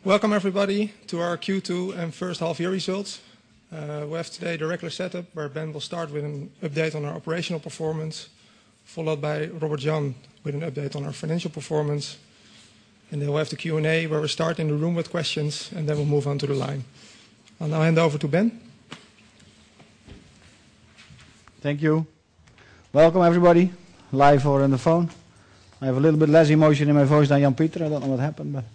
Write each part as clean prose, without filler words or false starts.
Welcome everybody to our Q2 and first half year results. We have today the regular setup where Ben will start with an update on our operational performance, followed by Robert Jan with an update on our financial performance. And then we'll have the Q&A where we start in the room with questions and then we'll move on to the line. I'll now hand over to Ben. Thank you. Welcome everybody, live or on the phone. I have a little bit less emotion in my voice than Jan-Pieter. I don't know what happened, but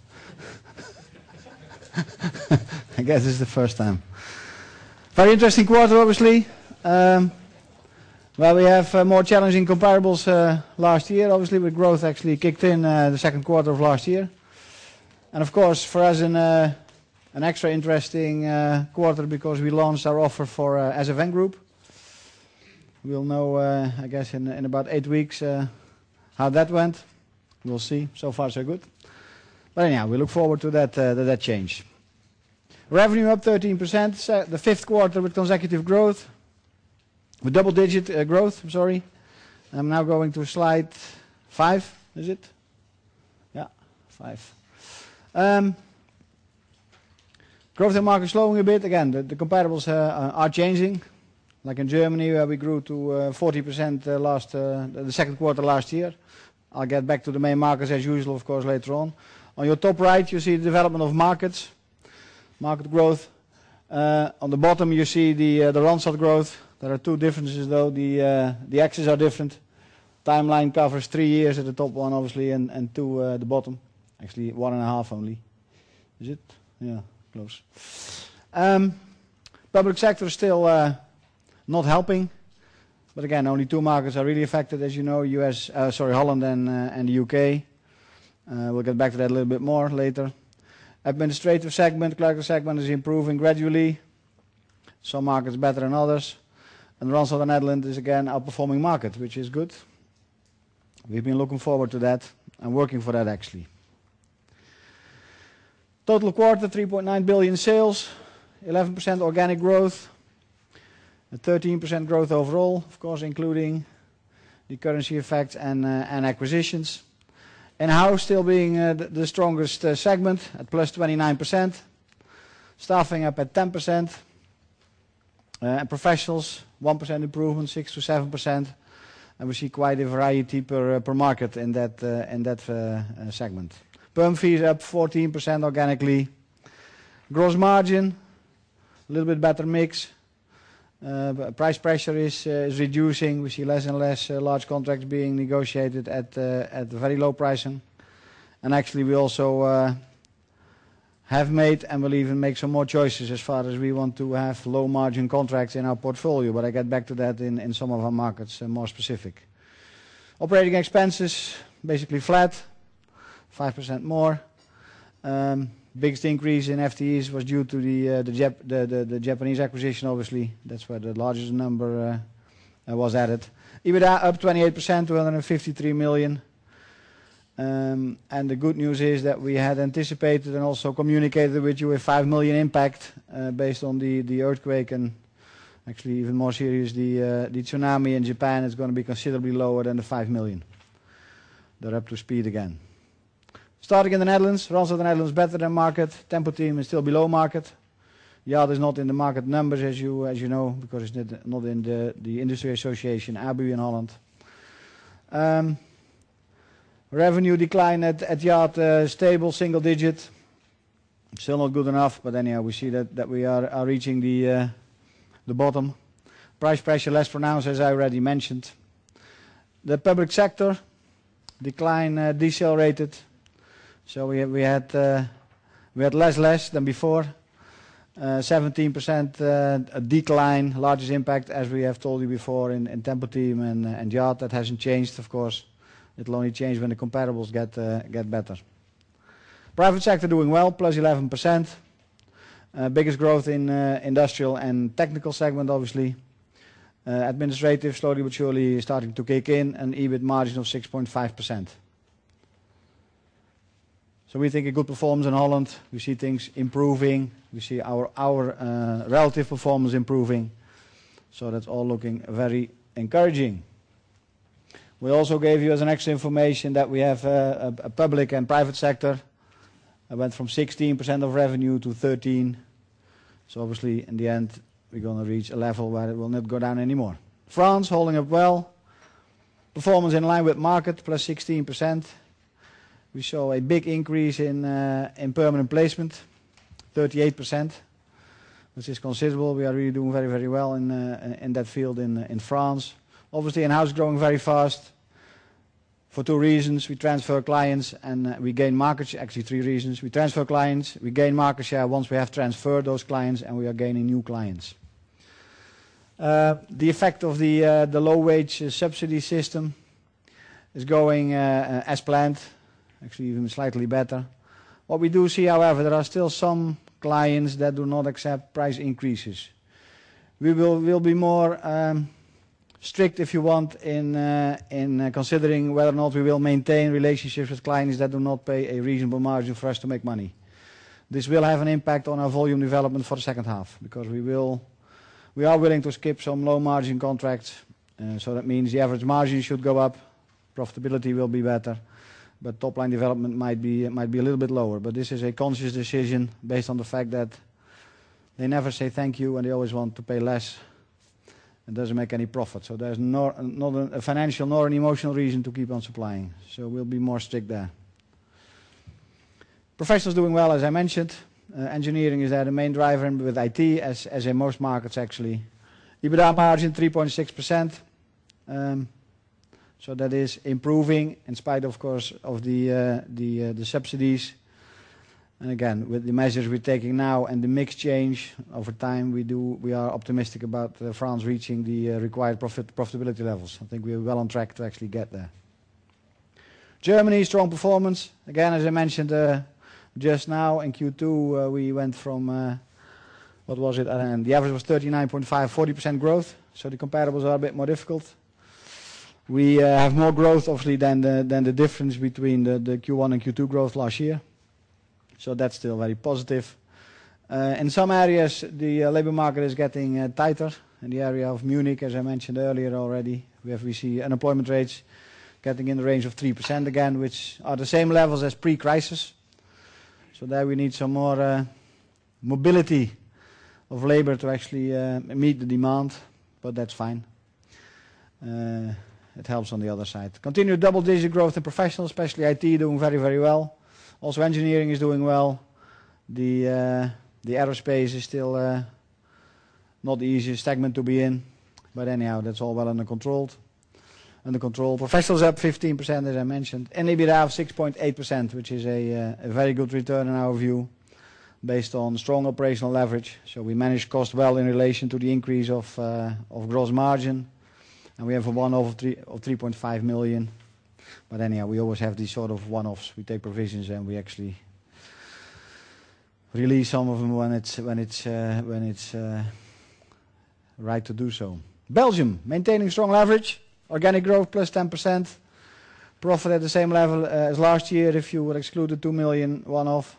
I guess it's the first time. Very interesting quarter, obviously. Well, we have more challenging comparables last year, obviously, with growth actually kicked in the second quarter of last year. And of course, for us, an extra interesting quarter because we launched our offer for SFN Group. We'll know, I guess, in about 8 weeks how that went. We'll see. So far, so good. But anyhow, we look forward to that change. Revenue up 13%, the fifth quarter with consecutive growth, with double-digit growth, I'm sorry. I'm now going to slide 5, is it? Yeah, 5. Growth in market slowing a bit. Again, the comparables are changing. Like in Germany, where we grew to 40% the second quarter last year. I'll get back to the main markets as usual, of course, later on. On your top right, you see the development of markets, market growth. On the bottom, you see the Randstad growth. There are two differences, though. The axes are different. Timeline covers 3 years at the top one, obviously, and 2 at the bottom. Actually, 1.5 only. Is it? Yeah, close. Public sector is still not helping. But again, only 2 markets are really affected, as you know, Holland and the UK. We'll get back to that a little bit more later. Administrative segment, clerical segment is improving gradually. Some markets better than others. And Randstad Netherlands is again outperforming market, which is good. We've been looking forward to that and working for that actually. Total quarter, 3.9 billion sales, 11% organic growth. 13% growth overall, of course, including the currency effects and acquisitions. In-house still being the strongest segment at plus 29%. Staffing up at 10%. And professionals, 1% improvement, 6 to 7%. And we see quite a variety per market in that segment. Perm fees up 14% organically. Gross margin, a little bit better mix. Price pressure is reducing. We see less and less large contracts being negotiated at very low pricing. And actually we also have made and will even make some more choices as far as we want to have low margin contracts in our portfolio. But I get back to that in some of our markets more specific. Operating expenses basically flat, 5% more. Biggest increase in FTEs was due to the Japanese acquisition, obviously. That's where the largest number was added. EBITDA up 28%, 253 million. And the good news is that we had anticipated and also communicated with you a 5 million impact based on the earthquake and actually even more serious, the tsunami in Japan is going to be considerably lower than the 5 million. They're up to speed again. Starting in the Netherlands, Randstad the Netherlands better than market. Tempo team is still below market. Yacht is not in the market numbers as you know, because it's not in the industry association, ABU in Holland. Revenue decline at Yacht stable, single digit. Still not good enough, but anyhow we see that we are reaching the bottom. Price pressure less pronounced, as I already mentioned. The public sector decline decelerated. So we had less than before. 17% decline, largest impact as we have told you before in Tempo team and Yacht. That hasn't changed, of course. It'll only change when the comparables get better. Private sector doing well, plus 11%. Biggest growth in industrial and technical segment, obviously. Administrative slowly but surely starting to kick in, an EBIT margin of 6.5%. So we think a good performance in Holland. We see things improving. We see our relative performance improving. So that's all looking very encouraging. We also gave you as an extra information that we have a public and private sector I went from 16% of revenue to 13%. So obviously, in the end, we're going to reach a level where it will not go down anymore. France holding up well. Performance in line with market, plus 16%. We saw a big increase in permanent placement, 38%, which is considerable. We are really doing very, very well in that field in France. Obviously, in-house growing very fast for two reasons. We transfer clients and we gain market share. Actually, three reasons. We transfer clients, we gain market share once we have transferred those clients, and we are gaining new clients. The effect of the low-wage subsidy system is going as planned, actually even slightly better. What we do see, however, there are still some clients that do not accept price increases. We will be more strict, if you want, in considering whether or not we will maintain relationships with clients that do not pay a reasonable margin for us to make money. This will have an impact on our volume development for the second half, because we are willing to skip some low margin contracts. So that means the average margin should go up, profitability will be better, but top line development might be a little bit lower. But this is a conscious decision based on the fact that they never say thank you and they always want to pay less. It doesn't make any profit. So there's not a financial nor an emotional reason to keep on supplying. So we'll be more strict there. Professionals doing well, as I mentioned. Engineering is there the main driver, and with IT, as in most markets actually. EBITDA margin 3.6%. So that is improving in spite, of course, of the subsidies. And again, with the measures we're taking now and the mix change over time, we are optimistic about France reaching the required profitability levels. I think we're well on track to actually get there. Germany, strong performance. Again, as I mentioned just now in Q2, we went from, what was it? And the average was 39.5, 40% growth. So the comparables are a bit more difficult. We have more growth, obviously, than the difference between the Q1 and Q2 growth last year. So that's still very positive. In some areas, the labor market is getting tighter. In the area of Munich, as I mentioned earlier already, we see unemployment rates getting in the range of 3% again, which are the same levels as pre-crisis. So there we need some more mobility of labor to actually meet the demand, but that's fine. It helps on the other side. Continued double-digit growth in professional, especially IT, doing very, very well. Also, engineering is doing well. The aerospace is still not the easiest segment to be in, but anyhow, that's all well under control. Professionals up 15%, as I mentioned, and EBITDA of 6.8%, which is a very good return in our view, based on strong operational leverage. So we manage cost well in relation to the increase of gross margin, and we have a one-off of 3.5 million. But anyhow, we always have these sort of one-offs. We take provisions and we actually release some of them when it's right to do so. Belgium, maintaining strong leverage, organic growth plus 10%, profit at the same level as last year if you would exclude the 2 million one-off.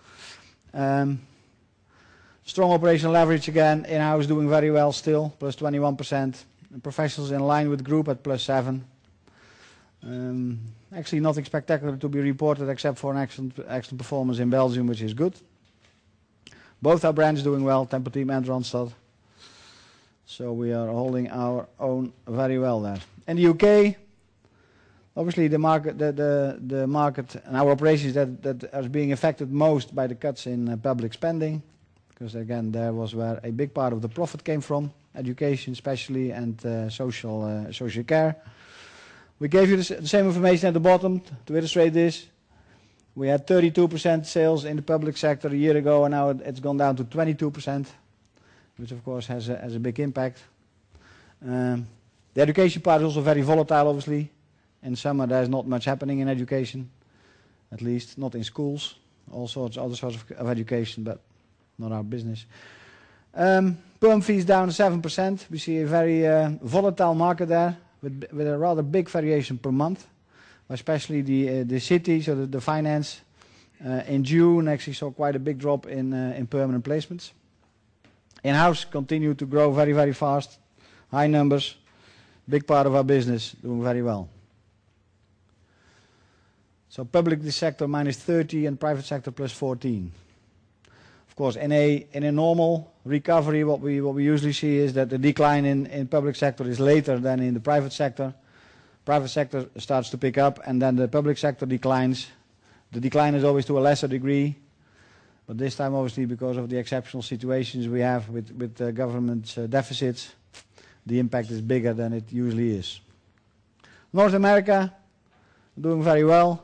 Strong operational leverage again, in-house doing very well still, plus 21%. And professionals in line with group at plus 7%. Actually nothing spectacular to be reported except for an excellent performance in Belgium, which is good. Both our brands doing well, Tempo-Team and Randstad. So we are holding our own very well there. In the UK, obviously the market and our operations that are being affected most by the cuts in public spending, because again there was where a big part of the profit came from, education especially, and social care. We gave you the same information at the bottom to illustrate this. We had 32% sales in the public sector a year ago, and now it's gone down to 22%, which of course has a big impact. The education part is also very volatile, obviously. In summer there's not much happening in education, at least not in schools. All sorts, other sorts of education, but not our business. Perm fees down 7%. We see a very volatile market there, with a rather big variation per month, especially the city, so the finance. In June actually saw quite a big drop in permanent placements. In-house continued to grow very, very fast, high numbers, big part of our business, doing very well. So public sector minus 30 and private sector plus 14. Of course, in a normal recovery, what we usually see is that the decline in public sector is later than in the private sector. Private sector starts to pick up, and then the public sector declines. The decline is always to a lesser degree, but this time, obviously, because of the exceptional situations we have with government deficits, the impact is bigger than it usually is. North America, doing very well.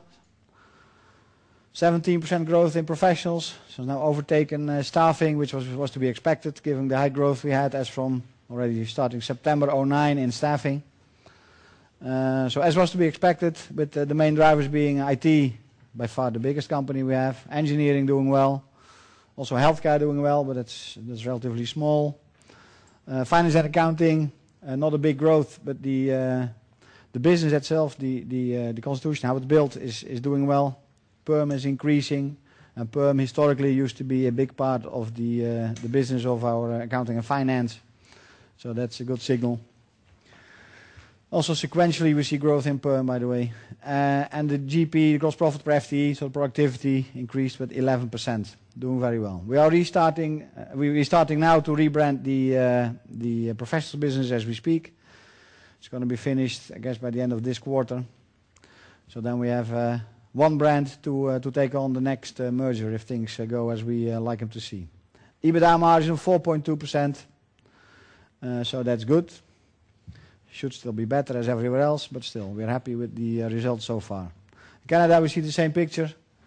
17% growth in professionals, so now overtaken staffing, which was to be expected given the high growth we had as from already starting September 2009 in staffing. So as was to be expected, with the main drivers being IT, by far the biggest company we have, engineering doing well, also healthcare doing well, but that's relatively small. Finance and accounting, not a big growth, but the business itself, the constitution, how it's built, is doing well. Perm is increasing, and perm historically used to be a big part of the business of our accounting and finance, so that's a good signal. Also sequentially we see growth in perm, by the way, and the GP, gross profit per FTE, so productivity increased with 11%, doing very well. We are restarting. We're starting now to rebrand the professional business as we speak. It's going to be finished, I guess, by the end of this quarter. So then we have one brand to take on the next merger if things go as we like them to see. EBITDA margin 4.2%, so that's good. Should still be better as everywhere else, but still we're happy with the results so far. In Canada we see the same picture.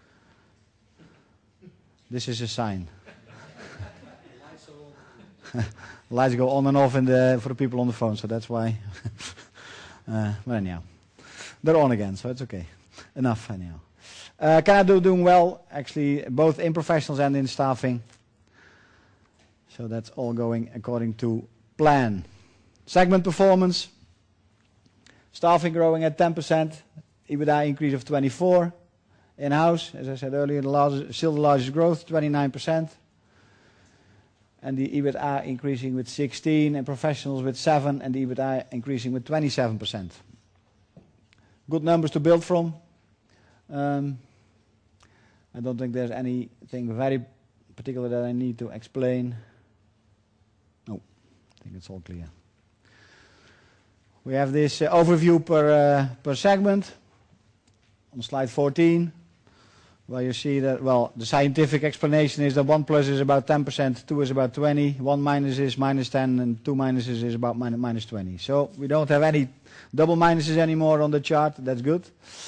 This is a sign. Lights go on and off for the people on the phone, so that's why. But anyhow, they're on again, so it's okay. Enough anyhow. Canada doing well, actually, both in professionals and in staffing. So that's all going according to plan. Segment performance. Staffing growing at 10%, EBITDA increase of 24%. In-house, as I said earlier, still the largest growth, 29%. And the EBITDA increasing with 16%, and professionals with 7%, and the EBITDA increasing with 27%. Good numbers to build from. I don't think there's anything very particular that I need to explain. No, I think it's all clear. We have this overview per segment on slide 14, where you see that, well, the scientific explanation is that 1 plus is about 10%, 2 is about 20, 1 minus is minus 10, and 2 minuses is about minus 20. So we don't have any double minuses anymore on the chart. That's good.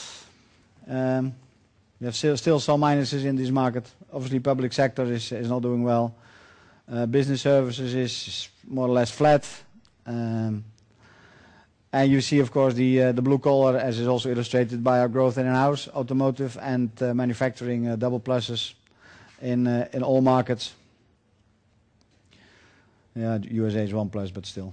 We have still some minuses in this market. Obviously, public sector is not doing well. Business services is more or less flat. And you see, of course, the blue collar, as is also illustrated by our growth in-house, automotive and manufacturing, double pluses in all markets. Yeah, USA is 1 plus, but still.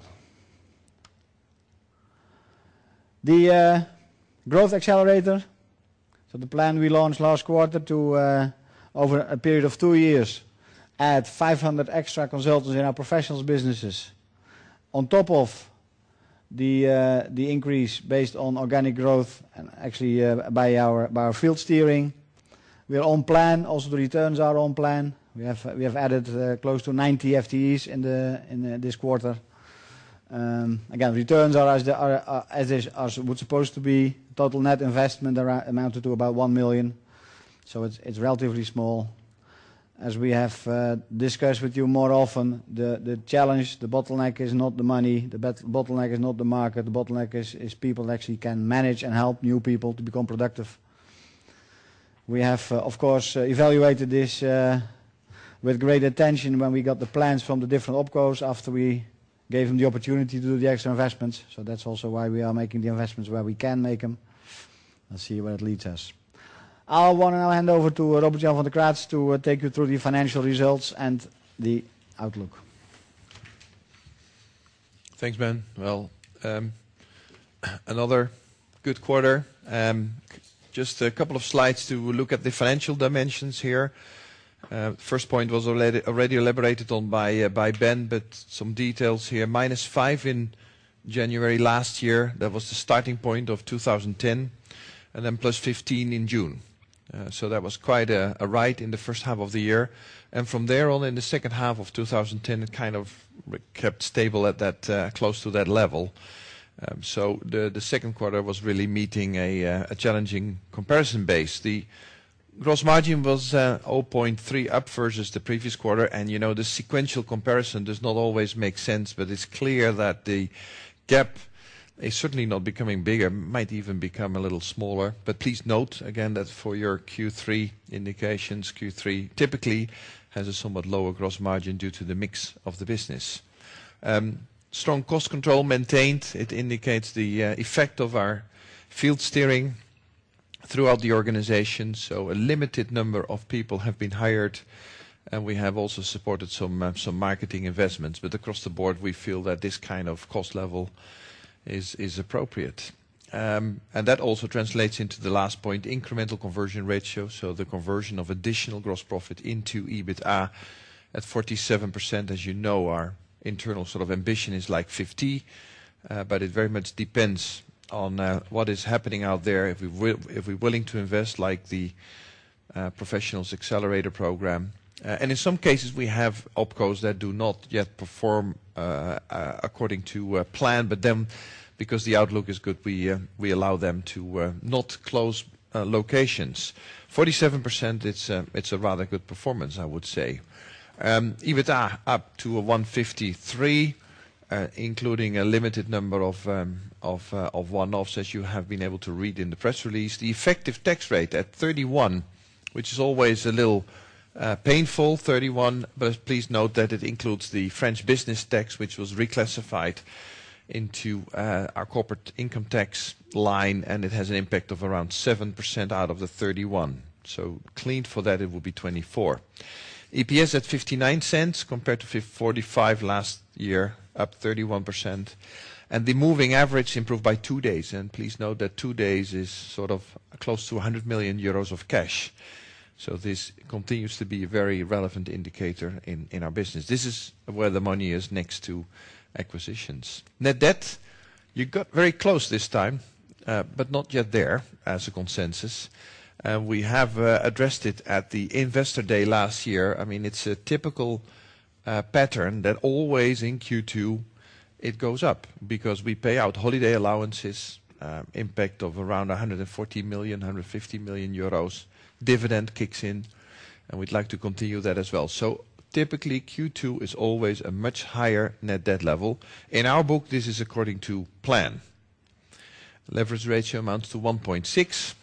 The growth accelerator. So the plan we launched last quarter to, over a period of 2 years, add 500 extra consultants in our professionals businesses, on top of the increase based on organic growth and actually by our field steering. We are on plan. Also, the returns are on plan. We have added close to 90 FTEs in this quarter. Again, returns are as would supposed to be. Total net investment amounted to about 1 million, so it's relatively small. As we have discussed with you more often, the challenge, the bottleneck is not the money, the bottleneck is not the market, the bottleneck is people that actually can manage and help new people to become productive. We have, of course, evaluated this with great attention when we got the plans from the different opcos after we gave them the opportunity to do the extra investments. So that's also why we are making the investments where we can make them. Let's see where it leads us. I'll want to now hand over to Robert-Jan van de Kraats to take you through the financial results and the outlook. Thanks, Ben. Well, another good quarter. Just a couple of slides to look at the financial dimensions here. First point was already elaborated on by Ben, but some details here. -5 in January last year. That was the starting point of 2010. and then plus 15 in June. So that was quite a ride in the first half of the year. And from there on, in the second half of 2010, it kind of kept stable at that, close to that level. So the second quarter was really meeting a challenging comparison base. The gross margin was 0.3 up versus the previous quarter, and you know the sequential comparison does not always make sense, but it's clear that the gap is certainly not becoming bigger, might even become a little smaller. But please note again that for your Q3 indications, Q3 typically has a somewhat lower gross margin due to the mix of the business. Strong cost control maintained. It indicates the effect of our field steering throughout the organization. So a limited number of people have been hired, and we have also supported some marketing investments. But across the board, we feel that this kind of cost level is appropriate. And that also translates into the last point, incremental conversion ratio. So the conversion of additional gross profit into EBITDA at 47%. As you know, our internal sort of ambition is like 50, but it very much depends on what is happening out there. If we're willing to invest, like the Professionals Accelerator program, and in some cases we have opcos that do not yet perform according to plan, but then because the outlook is good, we allow them to not close locations. 47%, it's a rather good performance, I would say. EBITDA up to 153, including a limited number of one-offs, as you have been able to read in the press release. The effective tax rate at 31, which is always a little painful, 31, but please note that it includes the French business tax, which was reclassified into our corporate income tax line, and it has an impact of around 7% out of the 31. So cleaned for that, it would be 24. EPS at 59 cents compared to 45 last year, up 31%. And the moving average improved by 2 days. And please note that 2 days is sort of close to 100 million euros of cash. So this continues to be a very relevant indicator in our business. This is where the money is next to acquisitions. Net debt, you got very close this time, but not yet there as a consensus. We have addressed it at the Investor Day last year. I mean, it's a typical pattern that always in Q2 it goes up because we pay out holiday allowances, impact of around 140 million, 150 million euros. Dividend kicks in, and we'd like to continue that as well. So typically Q2 is always a much higher net debt level. In our book, this is according to plan. Leverage ratio amounts to 1.6.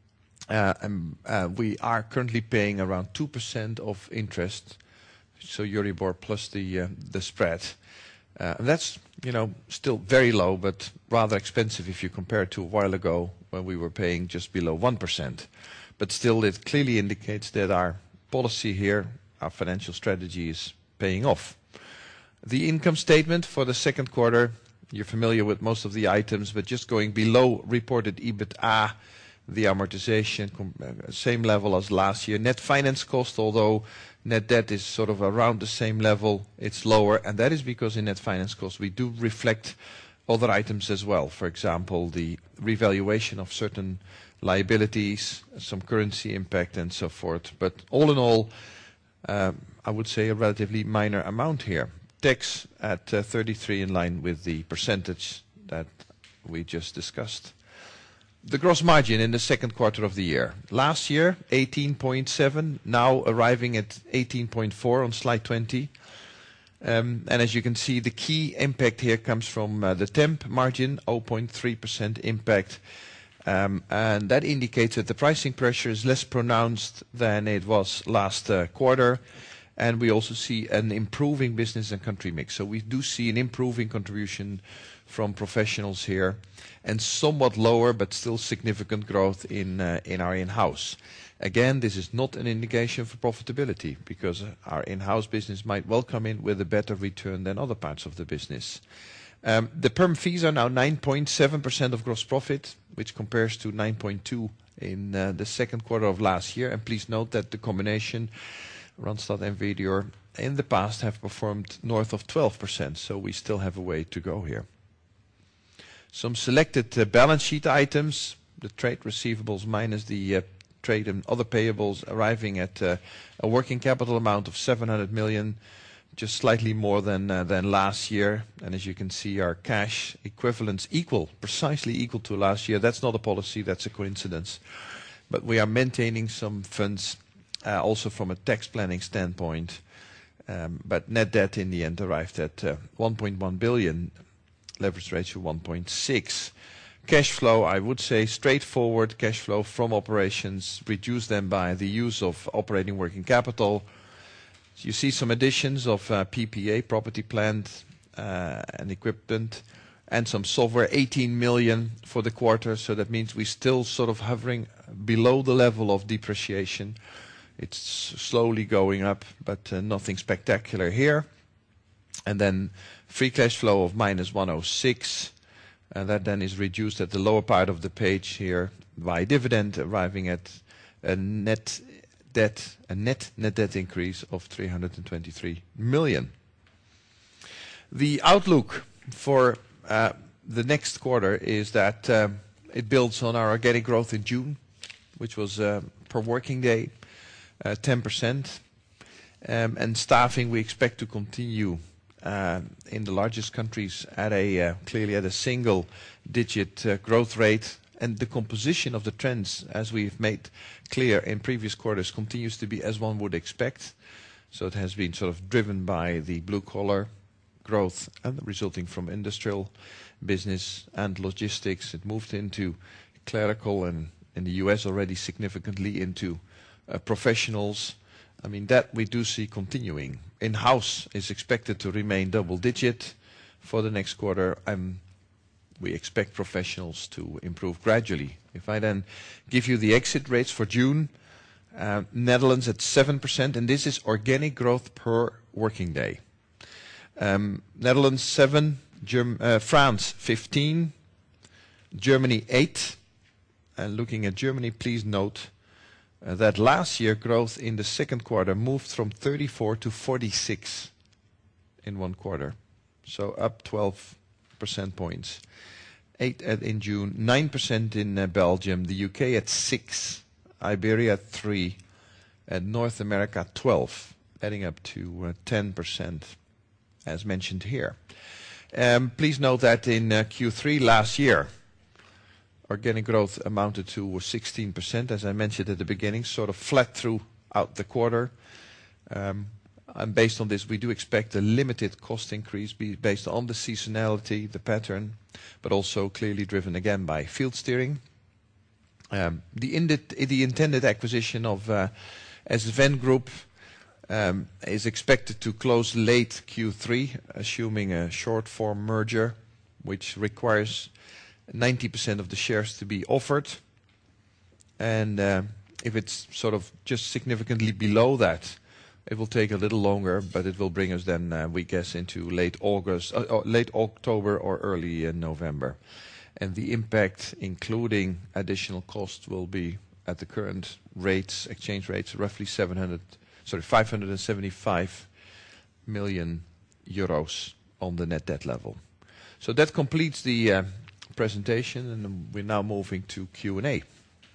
We are currently paying around 2% of interest, so Euribor plus the spread. That's still very low, but rather expensive if you compare it to a while ago when we were paying just below 1%. But still, it clearly indicates that our policy here, our financial strategy, is paying off. The income statement for the second quarter, you're familiar with most of the items, but just going below reported EBITDA, the amortization, same level as last year. Net finance cost, although net debt is sort of around the same level, it's lower, and that is because in net finance cost we do reflect other items as well. For example, the revaluation of certain liabilities, some currency impact and so forth. But all in all, I would say a relatively minor amount here. Tax at 33 in line with the percentage that we just discussed. The gross margin in the second quarter of the year. Last year, 18.7, now arriving at 18.4 on slide 20. And as you can see, the key impact here comes from the temp margin, 0.3% impact. And that indicates that the pricing pressure is less pronounced than it was last quarter. And we also see an improving business and country mix. So we do see an improving contribution from professionals here, and somewhat lower but still significant growth in our in-house. Again, this is not an indication for profitability because our in-house business might well come in with a better return than other parts of the business. The perm fees are now 9.7% of gross profit, which compares to 9.2% in the second quarter of last year. And please note that the combination Randstad and Vedior in the past have performed north of 12%, so we still have a way to go here. Some selected balance sheet items. the trade receivables minus the trade and other payables, arriving at a working capital amount of 700 million, just slightly more than last year. And as you can see, our cash equivalents precisely equal to last year. That's not a policy, that's a coincidence. But we are maintaining some funds also from a tax planning standpoint. But net debt in the end arrived at 1.1 billion, leverage ratio 1.6. Cash flow, I would say straightforward cash flow from operations, reduce them by the use of operating working capital. So you see some additions of PPA, property, plant and equipment, and some software, 18 million for the quarter. So that means we're still sort of hovering below the level of depreciation. It's slowly going up, but nothing spectacular here. And then free cash flow of minus 106. That then is reduced at the lower part of the page here by dividend, arriving at a net debt increase of 323 million. The outlook for the next quarter is that it builds on our organic growth in June, which was per working day 10%. And staffing we expect to continue in the largest countries at clearly at a single-digit growth rate, and the composition of the trends, as we've made clear in previous quarters, continues to be as one would expect. So it has been sort of driven by the blue-collar growth and resulting from industrial business and logistics. It moved into clerical and in the US already significantly into professionals. I mean, that we do see continuing. In-house is expected to remain double-digit for the next quarter. We expect professionals to improve gradually. If I then give you the exit rates for June, Netherlands at 7%, and this is organic growth per working day. Netherlands 7, France 15, Germany 8. And looking at Germany, please note that last year growth in the second quarter moved from 34 to 46 in one quarter. So up 12 percent points. 8 in June, 9% in Belgium, the UK at 6, Iberia at 3, and North America at 12, adding up to 10% as mentioned here. Please note that in Q3 last year, organic growth amounted to 16%, as I mentioned at the beginning, sort of flat throughout the quarter. And based on this, we do expect a limited cost increase based on the seasonality, the pattern, but also clearly driven again by field steering. The intended acquisition of SFN Group is expected to close late Q3, assuming a short-form merger, which requires 90% of the shares to be offered. And if it's sort of just significantly below that, it will take a little longer, but it will bring us then, we guess, into late October or early November. And the impact, including additional costs, will be at the current rates, exchange rates, roughly 575 million euros on the net debt level. So that completes the presentation, and we're now moving to Q&A.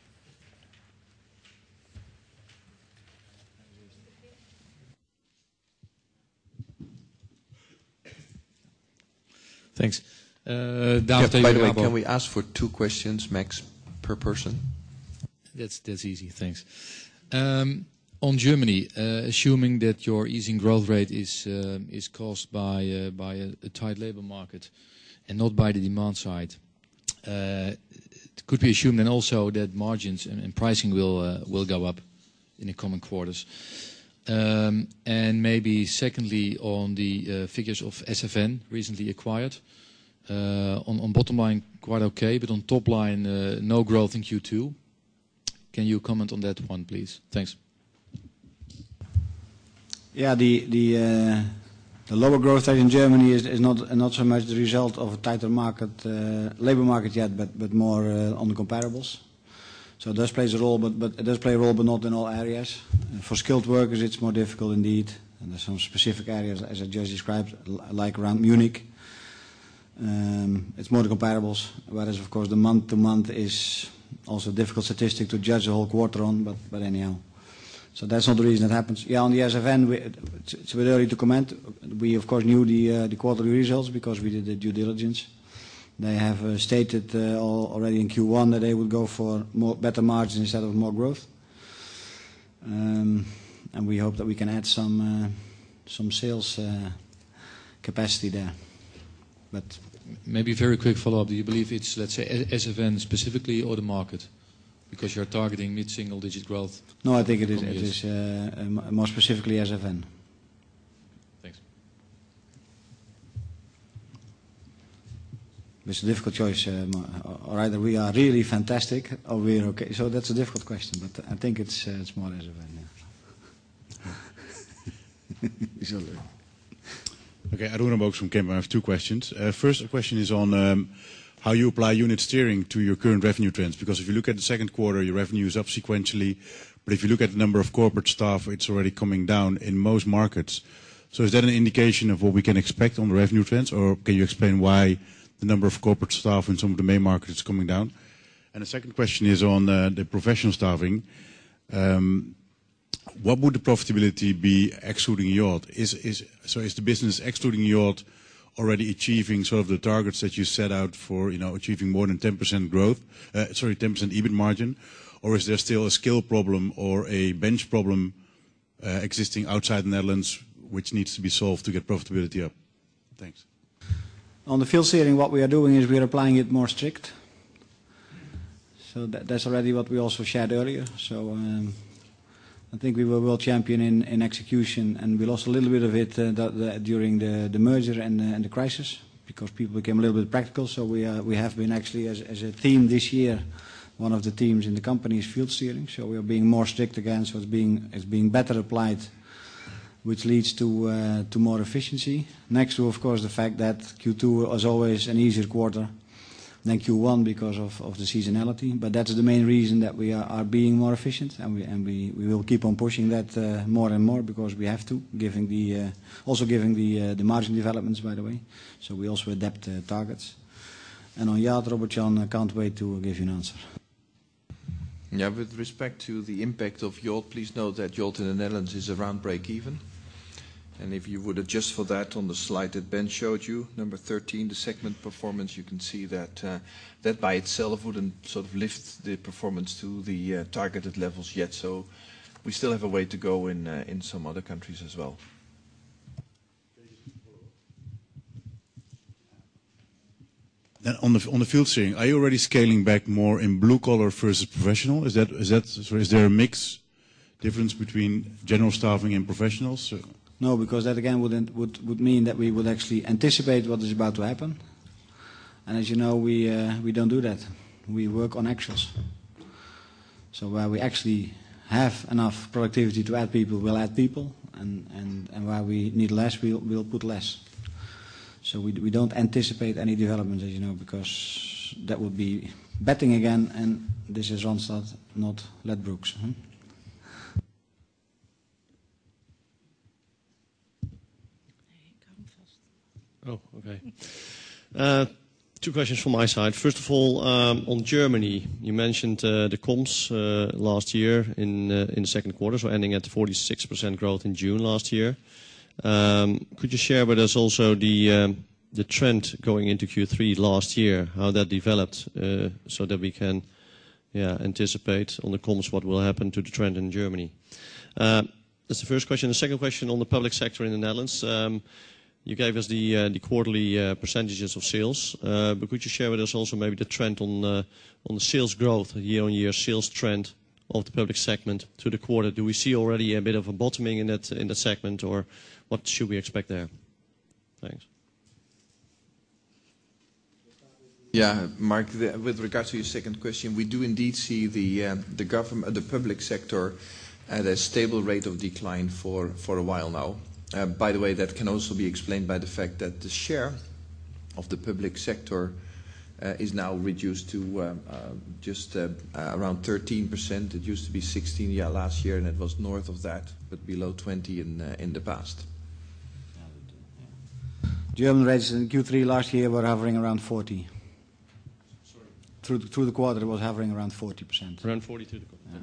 Thanks. By the way, can we ask for 2 questions max per person? That's easy. Thanks. On Germany, assuming that your easing growth rate is caused by a tight labor market and not by the demand side, could we assume then also that margins and pricing will go up in the coming quarters? And maybe secondly, on the figures of SFN recently acquired, on bottom line quite okay, but on top line no growth in Q2. Can you comment on that one, please? Thanks. Yeah, the lower growth rate in Germany is not so much the result of a tighter market, labor market yet, but more on the comparables. So it does play a role, but it does play a role, but not in all areas. For skilled workers, it's more difficult indeed. And there's some specific areas, as I just described, like around Munich. It's more the comparables, whereas of course the month-to-month is also a difficult statistic to judge the whole quarter on, but anyhow. So that's not the reason it happens. Yeah, on the SFN, it's a bit early to comment. We, of course, knew the quarterly results because we did the due diligence. They have stated already in Q1 that they would go for better margins instead of more growth. And we hope that we can add some sales capacity there. But maybe a very quick follow-up. Do you believe it's, let's say, SFN specifically or the market? Because you're targeting mid-single-digit growth. No, I think it is more specifically SFN. Thanks. It's a difficult choice. Or either we are really fantastic or we're okay. So that's a difficult question, but I think it's more SFN. Yeah. Okay, Aruna Boks from Kempen. I have two questions. First, a question is on how you apply unit steering to your current revenue trends. Because if you look at the second quarter, your revenue is up sequentially. But if you look at the number of corporate staff, it's already coming down in most markets. So is that an indication of what we can expect on the revenue trends? Or can you explain why the number of corporate staff in some of the main markets is coming down? And the second question is on the professional staffing. What would the profitability be excluding Yacht? Is the business excluding Yacht already achieving sort of the targets that you set out for, achieving more than 10% growth, 10% EBIT margin, or is there still a skill problem or a bench problem existing outside the Netherlands which needs to be solved to get profitability up? Thanks. On the field steering, what we are doing is we are applying it more strict. So that's already what we also shared earlier. So I think we were world champion in execution, and we lost a little bit of it during the merger and the crisis because people became a little bit practical. So we have been actually as a team this year, one of the teams in the company is field steering. So we are being more strict again. So it's being better applied, which leads to more efficiency. Next to, of course, the fact that Q2 was always an easier quarter than Q1 because of the seasonality. But that's the main reason that we are being more efficient, and we will keep on pushing that more and more because we have to, giving the margin developments, by the way. So we also adapt targets. And on Yacht, Robert-Jan, I can't wait to give you an answer. Yeah, with respect to the impact of Yacht, please note that Yacht in the Netherlands is around break-even. And if you would adjust for that on the slide that Ben showed you, number 13, the segment performance, you can see that that by itself wouldn't sort of lift the performance to the targeted levels yet. So we still have a way to go in some other countries as well. Then on the field steering, are you already scaling back more in blue collar versus professional? Is there a mix difference between general staffing and professionals? No, because that again would mean that we would actually anticipate what is about to happen. And as you know, we don't do that. We work on actuals. So where we actually have enough productivity to add people, we'll add people. And where we need less, we'll put less. So we don't anticipate any developments, as you know, because that would be betting again, and this is Randstad, not Ledbrooks. Oh, okay. Two questions from my side. First of all, on Germany, you mentioned the comps last year in the second quarter, so ending at 46% growth in June last year. Could you share with us also the trend going into Q3 last year, how that developed, so that we can anticipate on the comps what will happen to the trend in Germany? That's the first question. The second question on the public sector in the Netherlands. You gave us the quarterly percentages of sales, but could you share with us also maybe the trend on the sales growth, year-on-year sales trend of the public segment to the quarter? Do we see already a bit of a bottoming in that segment, or what should we expect there? Thanks. Yeah, Mark, with regard to your second question, we do indeed see the government, the public sector at a stable rate of decline for a while now. By the way, that can also be explained by the fact that the share of the public sector is now reduced to just around 13%. It used to be 16 last year, and it was north of that, but below 20 in the past. German rates in Q3 last year were hovering around 40. through the quarter, it was hovering around 40%. Around 40 through the quarter. Yeah.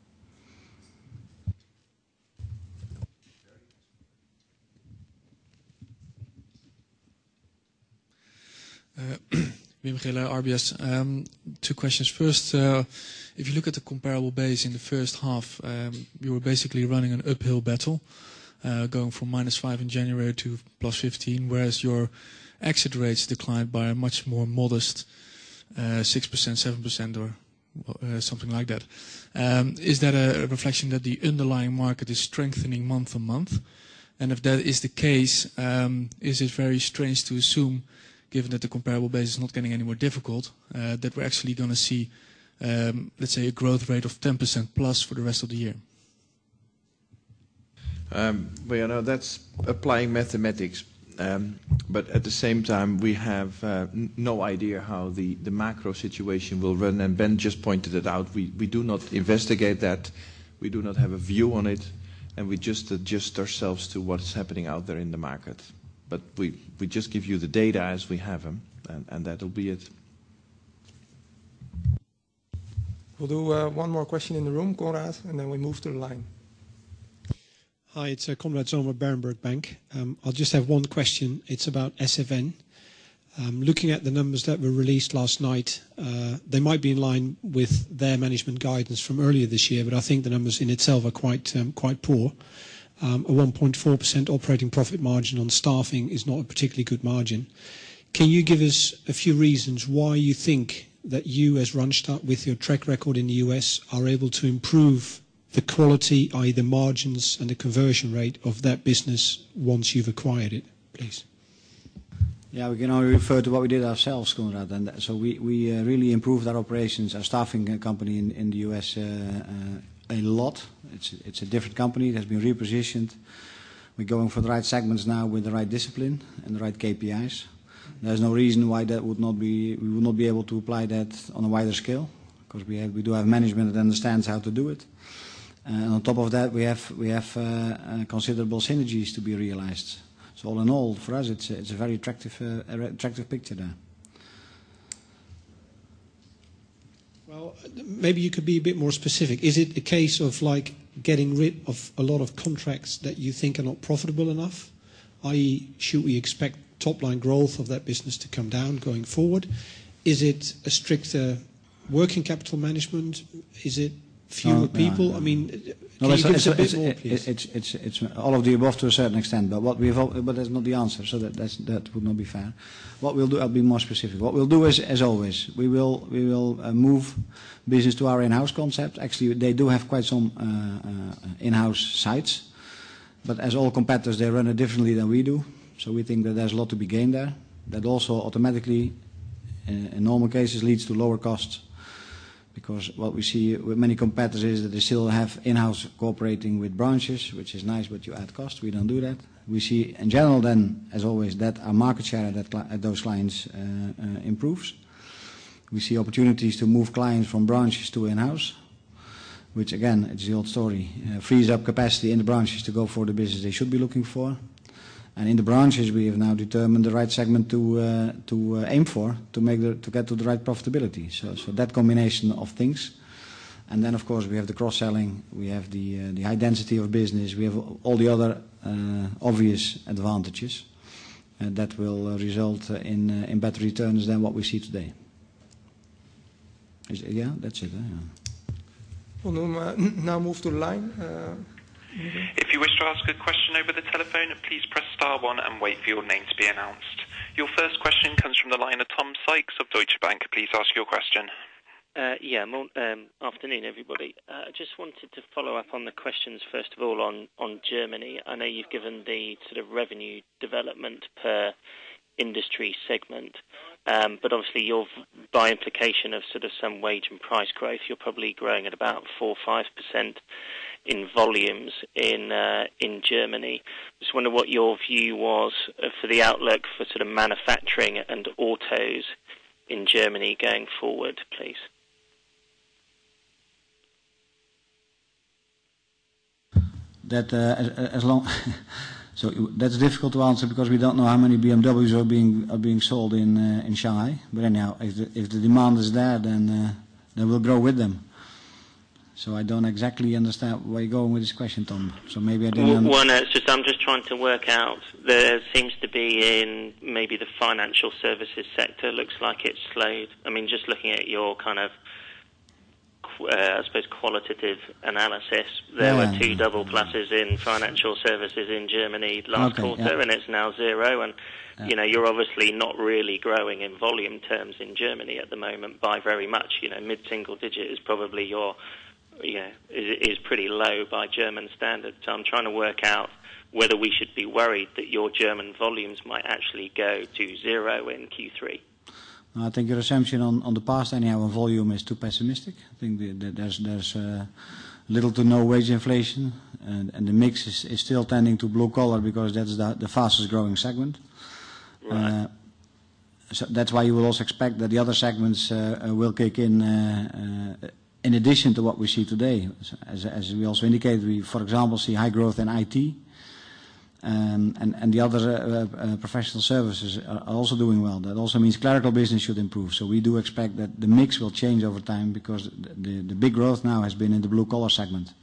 Wim Gille, RBS. Two questions. First, if you look at the comparable base in the first half, you were basically running an uphill battle, going from -5 in January to +15, whereas your exit rates declined by a much more modest 6%, 7%, or something like that. Is that a reflection that the underlying market is strengthening month on month? And if that is the case, is it very strange to assume, given that the comparable base is not getting any more difficult, that we're actually going to see, let's say, a growth rate of 10% plus for the rest of the year? Well, you know, that's applying mathematics. But at the same time, we have no idea how the macro situation will run. And Ben just pointed it out. We do not investigate that. We do not have a view on it. And we just adjust ourselves to what is happening out there in the market. But we just give you the data as we have them, and that'll be it. We'll do one more question in the room, Konrad, and then we move to the line. Hi, it's Konrad Zomer, Berenberg Bank. I'll just have one question. It's about SFN. Looking at the numbers that were released last night, they might be in line with their management guidance from earlier this year, but I think the numbers in itself are quite poor. A 1.4% operating profit margin on staffing is not a particularly good margin. Can you give us a few reasons why you think that you, as Randstad, with your track record in the US, are able to improve the quality, i.e. the margins and the conversion rate of that business once you've acquired it, please? Yeah, we can only refer to what we did ourselves, Konrad. And so we really improved our operations, our staffing company in the US a lot. It's a different company. It has been repositioned. We're going for the right segments now with the right discipline and the right KPIs. There's no reason why that would not be. We would not be able to apply that on a wider scale, because we do have management that understands how to do it. And on top of that, we have considerable synergies to be realized. So all in all, for us, it's a very attractive picture there. Well, maybe you could be a bit more specific. Is it a case of like getting rid of a lot of contracts that you think are not profitable enough? I.e., should we expect top-line growth of that business to come down going forward? Is it a stricter working capital management? Is it fewer people? No. I mean, can you give us a bit more, please? It's all of the above to a certain extent, but that's not the answer. So that would not be fair. What we'll do, I'll be more specific. What we'll do is, as always, we will move business to our in-house concept. Actually, they do have quite some in-house sites, but as all competitors, they run it differently than we do. So we think that there's a lot to be gained there. That also automatically, in normal cases, leads to lower costs. Because what we see with many competitors is that they still have in-house cooperating with branches, which is nice, but you add cost. We don't do that. We see in general then, as always, that our market share at those clients improves. We see opportunities to move clients from branches to in-house, which again, it's the old story, frees up capacity in the branches to go for the business they should be looking for. And in the branches, we have now determined the right segment to aim for to get to the right profitability. So that combination of things, and then of course we have the cross-selling, we have the high density of business, we have all the other obvious advantages that will result in better returns than what we see today. Yeah, that's it. Yeah. We'll now move to the line. If you wish to ask a question over the telephone, please press *1 and wait for your name to be announced. Your first question comes from the line of Tom Sykes of Deutsche Bank. Please ask your question. Afternoon, everybody. I just wanted to follow up on the questions, first of all, on Germany. I know you've given the sort of revenue development per industry segment, but obviously you're, by implication of sort of some wage and price growth, you're probably growing at about 4 or 5% in volumes in Germany. Just wonder what your view was for the outlook for sort of manufacturing and autos in Germany going forward, please. That as long So that's difficult to answer because we don't know how many BMWs are being sold in Shanghai. But anyhow, if the demand is there, then we'll grow with them. So I don't exactly understand where you're going with this question, Tom. So maybe I didn't. Well, no, it's just I'm just trying to work out. There seems to be in maybe the financial services sector. Looks like it's slowed. I mean, just looking at your kind of, I suppose, qualitative analysis, there were two double pluses in financial services in Germany last quarter, and it's now 0. And you know, you're obviously not really growing in volume terms in Germany at the moment by very much. You know, mid-single digit is probably your is pretty low by German standards. So I'm trying to work out whether we should be worried that your German volumes might actually go to 0 in Q3. I think your assumption on the past anyhow on volume is too pessimistic. I think that there's little to no wage inflation, and the mix is still tending to blue collar because that's the fastest growing segment. Right. So that's why you will also expect that the other segments will kick in addition to what we see today. As we also indicated, we, for example, see high growth in IT, and the other professional services are also doing well. That also means clerical business should improve. So we do expect that the mix will change over time because the big growth now has been in the blue-collar segment.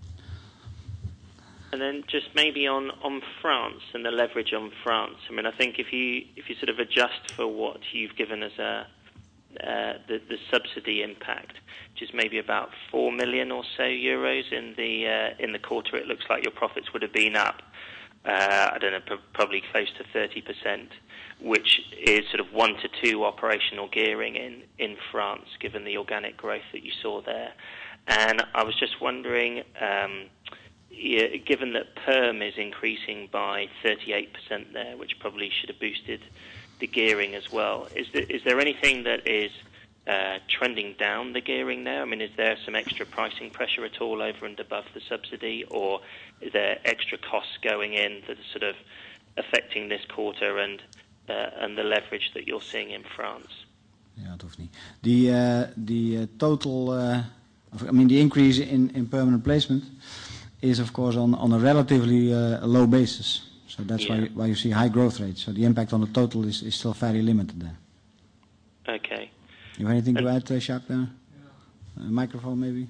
And then just maybe on France and the leverage on France. I mean, I think if you sort of adjust for what you've given as the subsidy impact, which is maybe about 4 million or so euros in the quarter, it looks like your profits would have been up. I don't know, probably close to 30%, which is sort of 1 to 2 operational gearing in France, given the organic growth that you saw there. And I was just wondering, given that perm is increasing by 38% there, which probably should have boosted the gearing as well, is there anything that is trending down the gearing there? I mean, is there some extra pricing pressure at all over and above the subsidy, or is there extra costs going in that are sort of affecting this quarter and the leverage that you're seeing in France? Yeah, dat hoeft niet. The total, I mean, the increase in permanent placement is, of course, on a relatively low basis. So that's why you see high growth rates. So the impact on the total is still very limited there. Okay. You have anything to add, Jacques, there? Microphone, maybe?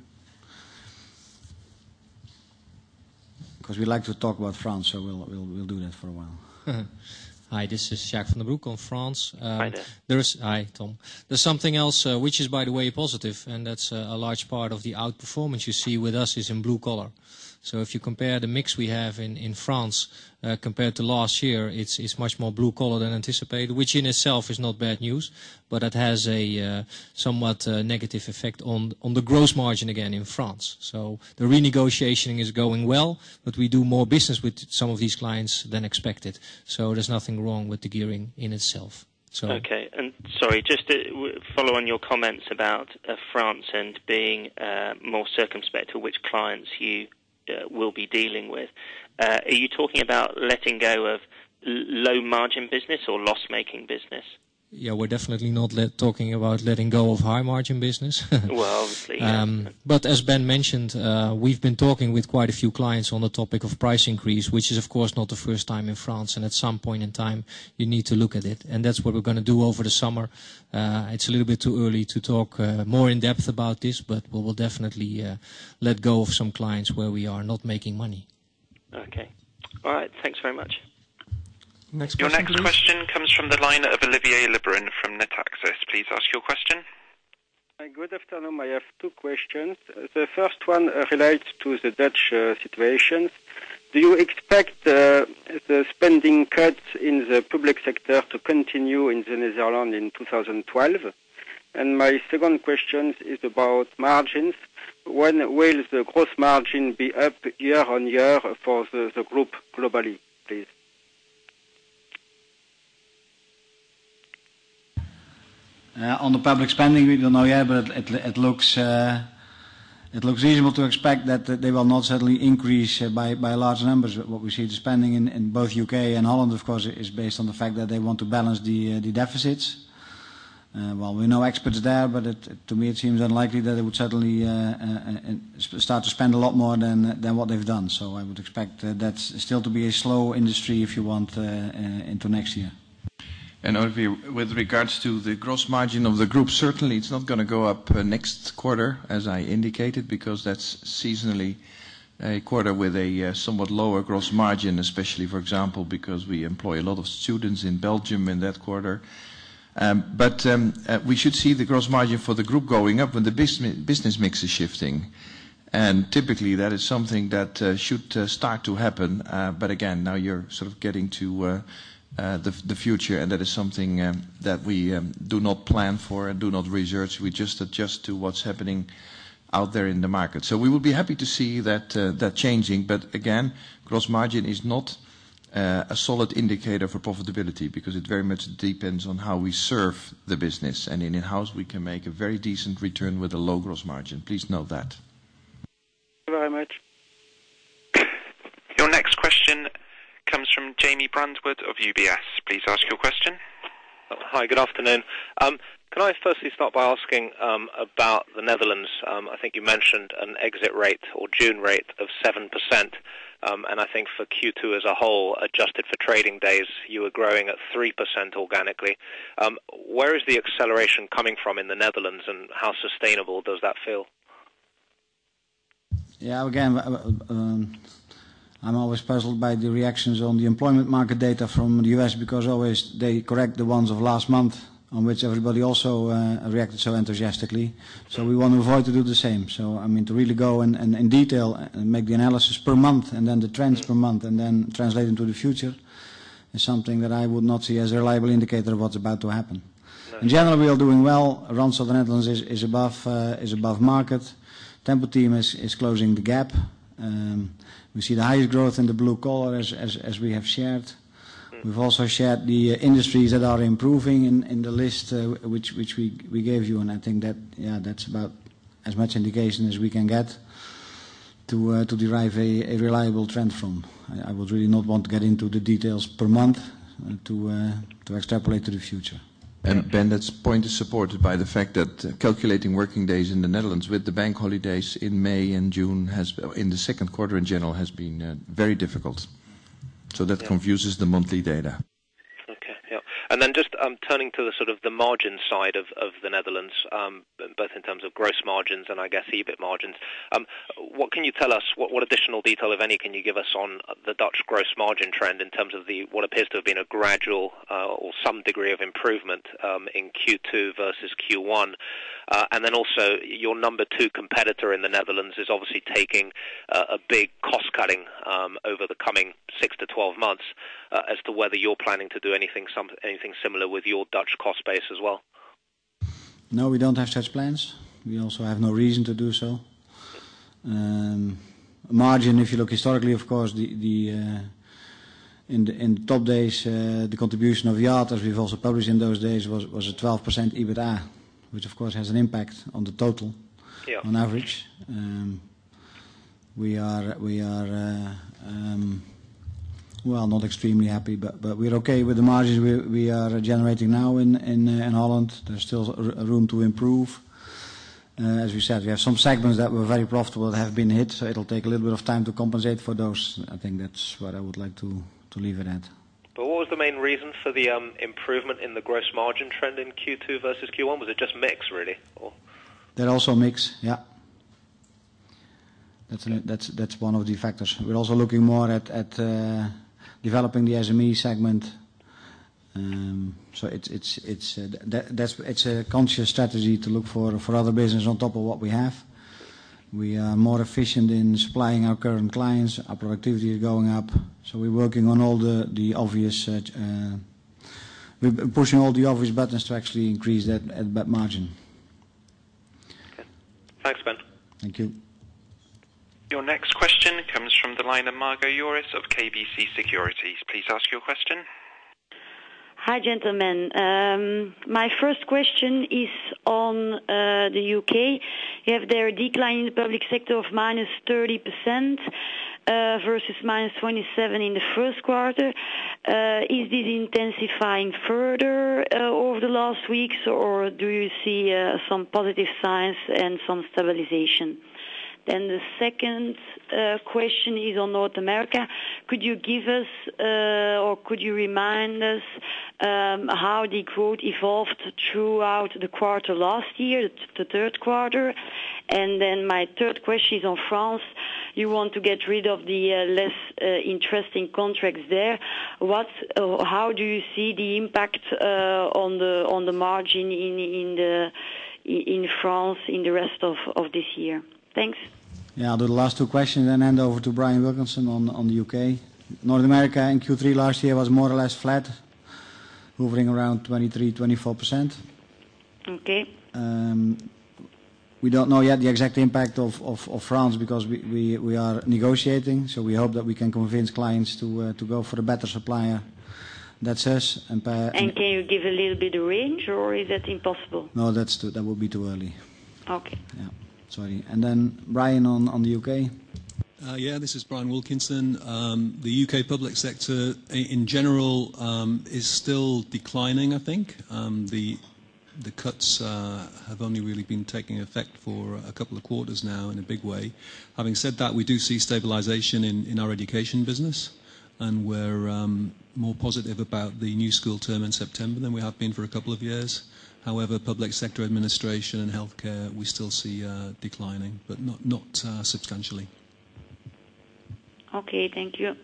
Because we like to talk about France, so we'll do that for a while. Hi, this is Jacques van den Broek on France. Hi there. Hi, Tom. There's something else which is, by the way, positive, and that's a large part of the outperformance you see with us is in blue collar. So if you compare the mix we have in France compared to last year, it's much more blue collar than anticipated, which in itself is not bad news, but it has a somewhat negative effect on the gross margin again in France. So the renegotiating is going well, but we do more business with some of these clients than expected. So there's nothing wrong with the gearing in itself. So. Okay, and sorry, just to follow on your comments about France and being more circumspect to which clients you will be dealing with. Are you talking about letting go of low margin business or loss-making business? Yeah, we're definitely not talking about letting go of high margin business. Well, obviously. But as Ben mentioned, we've been talking with quite a few clients on the topic of price increase, which is of course not the first time in France. And at some point in time, you need to look at it. And that's what we're going to do over the summer. It's a little bit too early to talk more in depth about this, but we will definitely let go of some clients where we are not making money. Okay. All right. Thanks very much. Your next question comes from the line of Olivier Lebrun from Netaxis. Please ask your question. Good afternoon. I have two questions. The first one relates to the Dutch situation. Do you expect the spending cuts in the public sector to continue in the Netherlands in 2012? And my second question is about margins. When will the gross margin be up year on year for the group globally, please? On the public spending, we don't know yet, but it looks reasonable to expect that they will not suddenly increase by large numbers. What we see, the spending in both UK and Holland, of course, is based on the fact that they want to balance the deficits. Well, we're no experts there, but to me it seems unlikely that they would suddenly start to spend a lot more than what they've done. So I would expect that's still to be a slow industry, if you want, into next year. And Olivier, with regards to the gross margin of the group, certainly it's not going to go up next quarter, as I indicated, because that's seasonally a quarter with a somewhat lower gross margin, especially, for example, because we employ a lot of students in Belgium in that quarter. But we should see the gross margin for the group going up when the business mix is shifting. And typically that is something that should start to happen. But again, now you're sort of getting to the future, and that is something that we do not plan for and do not research. We just adjust to what's happening out there in the market. So we will be happy to see that changing. But again, gross margin is not a solid indicator for profitability, because it very much depends on how we serve the business. And in-house we can make a very decent return with a low gross margin. Please note that. Thank you very much. Your next question comes from Jamie Brandwood of UBS. Please ask your question. Hi, good afternoon. Can I firstly start by asking about the Netherlands? I think you mentioned an exit rate or June rate of 7%, and I think for Q2 as a whole, adjusted for trading days, you were growing at 3% organically. Where is the acceleration coming from in the Netherlands, and how sustainable does that feel? Yeah, again, I'm always puzzled by the reactions on the employment market data from the US, because always they correct the ones of last month, on which everybody also reacted so enthusiastically. So we want to avoid to do the same. So, I mean, to really go and in detail and make the analysis per month, and then the trends per month, and then translate into the future, is something that I would not see as a reliable indicator of what's about to happen. No. In general, we are doing well. Randstad Netherlands is above market. Tempo Team is closing the gap. We see the highest growth in the blue collar, as we have shared. We've also shared the industries that are improving in the list which we gave you, and I think that that's about as much indication as we can get to derive a reliable trend from. I would really not want to get into the details per month to extrapolate to the future. And Ben, that point is supported by the fact that calculating working days in the Netherlands with the bank holidays in May and June in the second quarter in general has been very difficult. So that confuses the monthly data. Okay, yeah. And then just turning to the sort of the margin side of the Netherlands, both in terms of gross margins and I guess EBIT margins. What can you tell us? What additional detail, if any, can you give us on the Dutch gross margin trend in terms of what appears to have been a gradual or some degree of improvement in Q2 versus Q1? And then also your number 2 competitor in the Netherlands is obviously taking a big cost cutting over the coming 6 to 12 months as to whether you're planning to do anything similar with your Dutch cost base as well. No, we don't have such plans. We also have no reason to do so. Margin, if you look historically, of course, in the top days, the contribution of Yacht, as we've also published in those days, was a 12% EBITDA, which of course has an impact on the total, on average. We are well, not extremely happy, but we're okay with the margins we are generating now in Holland. There's still room to improve. As we said, we have some segments that were very profitable that have been hit, so it'll take a little bit of time to compensate for those. I think that's what I would like to leave it at. But what was the main reason for the improvement in the gross margin trend in Q2 versus Q1? Was it just mix, really? Or? That also mix, yeah. That's one of the factors. We're also looking more at developing the SME segment. So it's a conscious strategy to look for other business on top of what we have. We are more efficient in supplying our current clients. Our productivity is going up. So we're working on all the obvious. We're pushing all the obvious buttons to actually increase that margin. Okay. Thanks, Ben. Thank you. Your next question comes from the line of Margot Joris of KBC Securities. Please ask your question. Hi, gentlemen. My first question is on the UK. You have their decline in the public sector of -30% versus -27% in the first quarter. Is this intensifying further over the last weeks, or do you see some positive signs and some stabilization? Then the second question is on North America. Could you give us or could you remind us how the growth evolved throughout the quarter last year, the third quarter? And then my third question is on France. You want to get rid of the less interesting contracts there. How do you see the impact on the margin in France in the rest of this year? Thanks. Yeah, I'll do the last two questions and hand over to Brian Wilkinson on the UK. North America in Q3 last year was more or less flat, hovering around 23-24%. Okay. We don't know yet the exact impact of France because we are negotiating, so we hope that we can convince clients to go for a better supplier. That's us. And can you give a little bit of range, or is that impossible? No, that would be too early. Okay. Yeah. Sorry. And then Brian on the UK. Yeah, this is Brian Wilkinson. The UK public sector in general is still declining, I think. The cuts have only really been taking effect for a couple of quarters now in a big way. Having said that, we do see stabilization in our education business, and we're more positive about the new school term in September than we have been for a couple of years. However, public sector administration and healthcare we still see declining, but not substantially. Okay, thank you.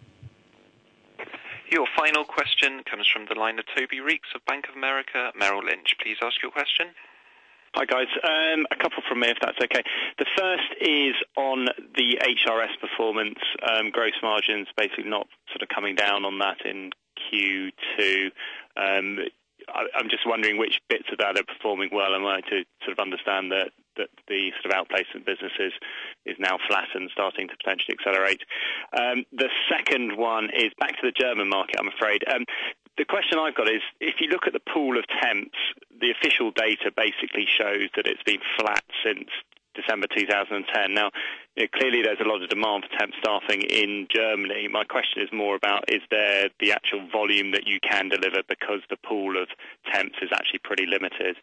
Your final question comes from the line of Toby Reeks of Bank of America Merrill Lynch. Please ask your question. Hi guys, a couple from me if that's okay. The first is on the HRS performance, gross margins basically not sort of coming down on that in Q2. I'm just wondering which bits of that are performing well. I wanted to sort of understand that the sort of outplacement business is now flat and starting to potentially accelerate. The second one is back to the German market, I'm afraid. The question I've got is, if you look at the pool of temps, the official data basically shows that it's been flat since December 2010. Now, clearly there's a lot of demand for temp staffing in Germany. My question is more about, is there the actual volume that you can deliver because the pool of temps is actually pretty limited?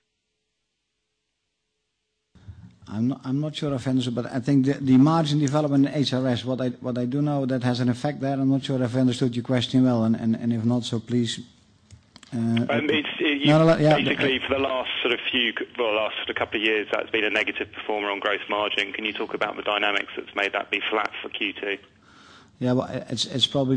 I'm not sure if I understood, but I think the margin development in HRS, what I do know that has an effect there. I'm not sure if I understood your question well, and if not, so please. Basically, for the last couple of years, that's been a negative performer on gross margin. Can you talk about the dynamics that's made that be flat for Q2? Yeah, well, it's probably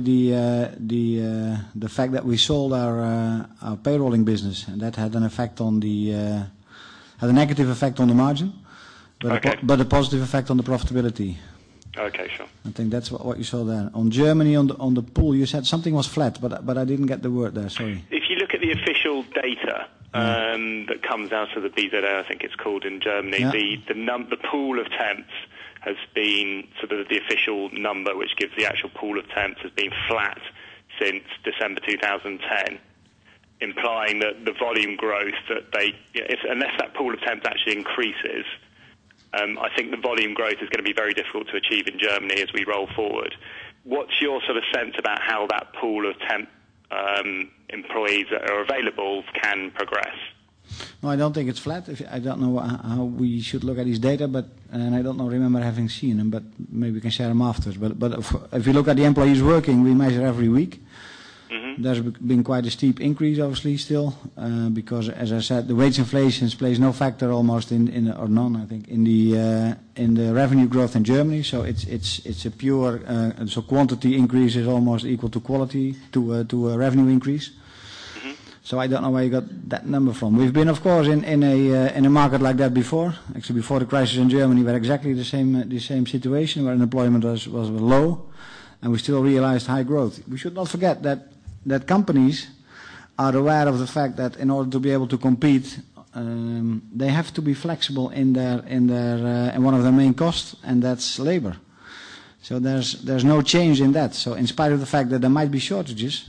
the fact that we sold our payrolling business, and that had an effect on had a negative effect on the margin, but a positive effect on the profitability. Okay, sure. I think that's what you saw there. On Germany, on the pool, you said something was flat, but I didn't get the word there. Sorry. If you look at the official data that comes out of the BZA, I think it's called in Germany, the pool of temps has been sort of the official number, which gives the actual pool of temps, has been flat since December 2010, implying that the volume growth that unless that pool of temps actually increases, I think the volume growth is going to be very difficult to achieve in Germany as we roll forward. What's your sort of sense about how that pool of temp employees that are available can progress? No, I don't think it's flat. I don't know how we should look at these data, and I don't remember having seen them, but maybe we can share them afterwards. But if you look at the employees working, we measure every week. Mm-hmm. There's been quite a steep increase, obviously, still, because, as I said, the wage inflation plays no factor almost or none, I think, in the revenue growth in Germany. So it's a pure so quantity increase is almost equal to quality to a revenue increase. Mm-hmm. So I don't know where you got that number from. We've been, of course, in a market like that before. Actually, before the crisis in Germany, we had exactly the same situation where unemployment was low, and we still realized high growth. We should not forget that companies are aware of the fact that in order to be able to compete, they have to be flexible in one of their main costs, and that's labor. So there's no change in that. So in spite of the fact that there might be shortages,